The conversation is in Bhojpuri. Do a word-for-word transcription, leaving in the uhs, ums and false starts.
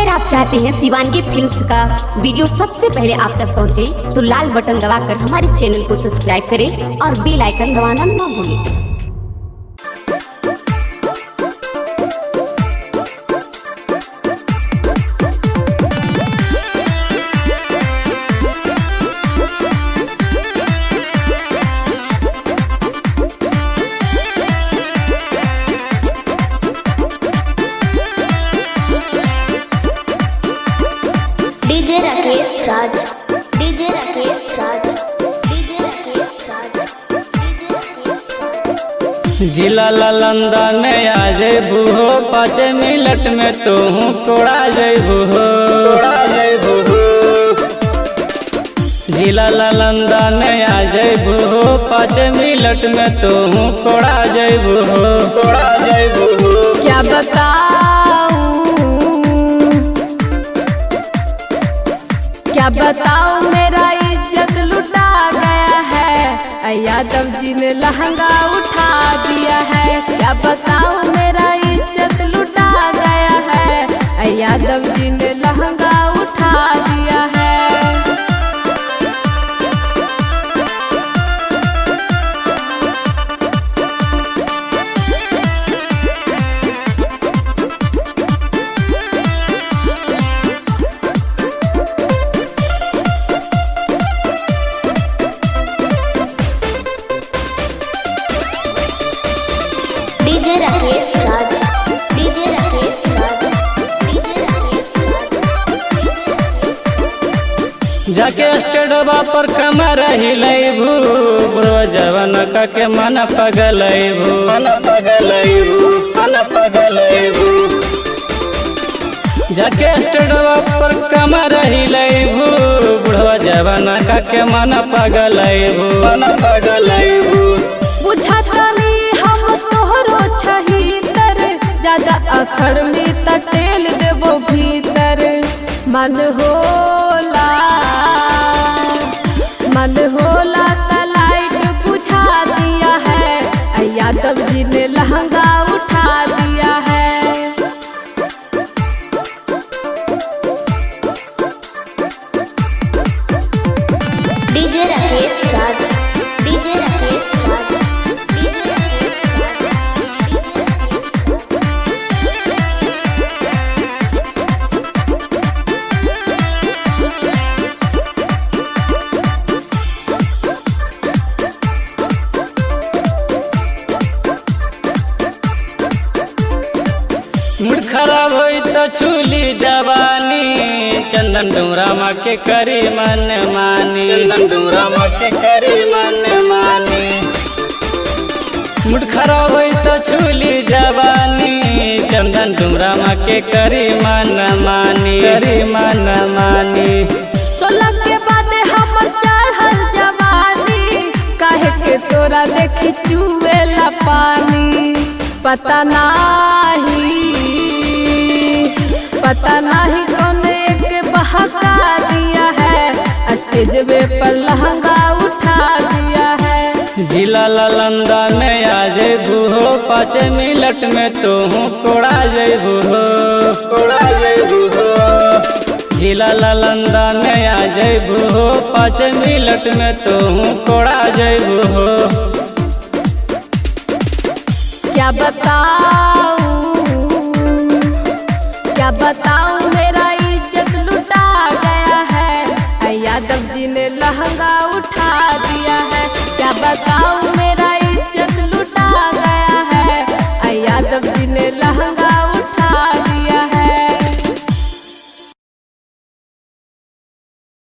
अगर आप चाहते हैं शिवानगी फिल्म्स का वीडियो सबसे पहले आप तक पहुंचे, तो लाल बटन दबाकर हमारे चैनल को सब्सक्राइब करें और बेल आइकन दबाना ना भूलें। DJ Rakesh Raj DJ Rakesh Raj DJ Rakesh Raj DJ Rakesh Raj. जिला नालंदा में आ जेबू हो, पाँच मिनट में तो हूँ कोड़ा जेबू हो, कोड़ा जेबू हो। जिला नालंदा में आ जेबू हो, पाँच मिनट में तो हूँ कोड़ा जेबू हो, कोड़ा जेबू हो। क्या बताऊं क्या बताऊं मेरा इज्जत लुटा गया है, यादव जी ने लहंगा उठा दिया है। क्या बताऊं मेरा इज्जत लुटा गया है, यादव जी ने लहंगा उठा दिया है। DJ Rakesh Raj DJ Rakesh Raj DJ Rakesh Raj DJ Rakesh Raj. जाके स्टेडवा पर कमर हिलैबू, ब्रो जवन का के मन पगलैबू, मन पगलैबू, मन पगलैबू। जाके स्टेडवा पर कमर हिलैबू, बुढ़वा जवन का के मन पगलैबू, मन पगलैबू। बुझाता नहीं हम तोहरो छहीतर, ज्यादा अखड़ में तटेल देवो भीतर। मन होला मन होला त लाइट बुझा दिया है, यादव जी ने लहंगा उठा दिया है। DJ Rakesh Raj DJ Rakesh Raj DJ Rakesh Raj DJ Rakesh Raj. Mood खराब होई तो छूली जवानी, चंदन डुमरामा के करी मन मानी, चंदन डुमरामा के करी मन मानी। मूड खराब होई तो छूली जवानी, चंदन डुमरामा के करी मन मानी, करी मन मानी। सोलह के बाद हम चढ़ल जवानी, काहे के तोरा देखी चुएला पानी। पता नाही पता नहीं कौन एक बहका दिया है, स्टेज पर लहंगा उठा दिया है। जिला नालंदा में आ जेबू हो, पाँच मिनट में तो हूँ कोड़ा जेबू हो, कोड़ा जेबू हो। जिला नालंदा में आ जेबू हो, पाँच मिनट में तो हूँ कोड़ा जेबू हो। क्या बताऊं क्या बताऊं मेरा इज्जत लुटा गया है, यादव जी ने लहंगा उठा दिया है। क्या बताऊं मेरा इज्जत लुटा गया है, यादव जी ने लहंगा